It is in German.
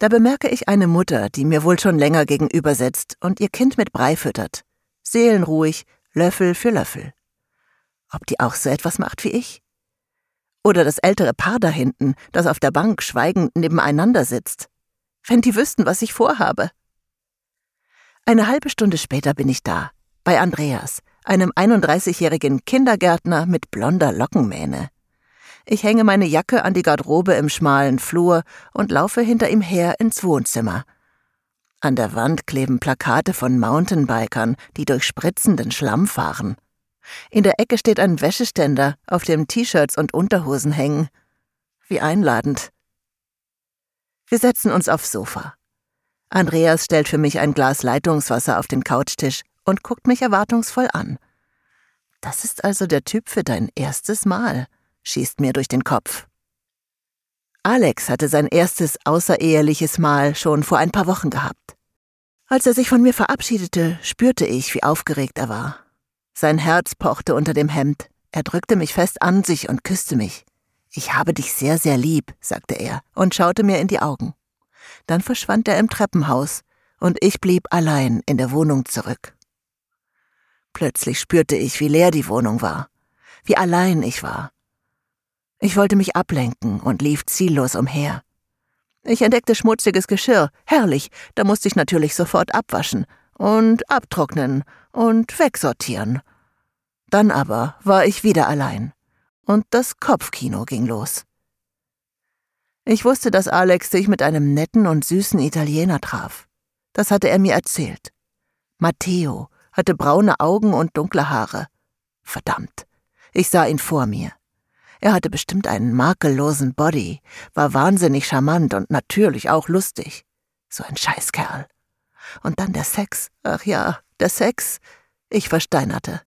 Da bemerke ich eine Mutter, die mir wohl schon länger gegenüber sitzt und ihr Kind mit Brei füttert. Seelenruhig, Löffel für Löffel. Ob die auch so etwas macht wie ich? Oder das ältere Paar da hinten, das auf der Bank schweigend nebeneinander sitzt. Wenn die wüssten, was ich vorhabe. Eine halbe Stunde später bin ich da, bei Andreas, einem 31-jährigen Kindergärtner mit blonder Lockenmähne. Ich hänge meine Jacke an die Garderobe im schmalen Flur und laufe hinter ihm her ins Wohnzimmer. An der Wand kleben Plakate von Mountainbikern, die durch spritzenden Schlamm fahren. In der Ecke steht ein Wäscheständer, auf dem T-Shirts und Unterhosen hängen. Wie einladend. Wir setzen uns aufs Sofa. Andreas stellt für mich ein Glas Leitungswasser auf den Couchtisch und guckt mich erwartungsvoll an. Das ist also der Typ für dein erstes Mal, schießt mir durch den Kopf. Alex hatte sein erstes außereheliches Mal schon vor ein paar Wochen gehabt. Als er sich von mir verabschiedete, spürte ich, wie aufgeregt er war. Sein Herz pochte unter dem Hemd, er drückte mich fest an sich und küsste mich. »Ich habe dich sehr, sehr lieb«, sagte er und schaute mir in die Augen. Dann verschwand er im Treppenhaus und ich blieb allein in der Wohnung zurück. Plötzlich spürte ich, wie leer die Wohnung war, wie allein ich war. Ich wollte mich ablenken und lief ziellos umher. Ich entdeckte schmutziges Geschirr, herrlich, da musste ich natürlich sofort abwaschen und abtrocknen und wegsortieren. Dann aber war ich wieder allein und das Kopfkino ging los. Ich wusste, dass Alex sich mit einem netten und süßen Italiener traf. Das hatte er mir erzählt. Matteo hatte braune Augen und dunkle Haare. Verdammt, ich sah ihn vor mir. Er hatte bestimmt einen makellosen Body, war wahnsinnig charmant und natürlich auch lustig. So ein Scheißkerl. Und dann der Sex. Ach ja, der Sex. Ich versteinerte.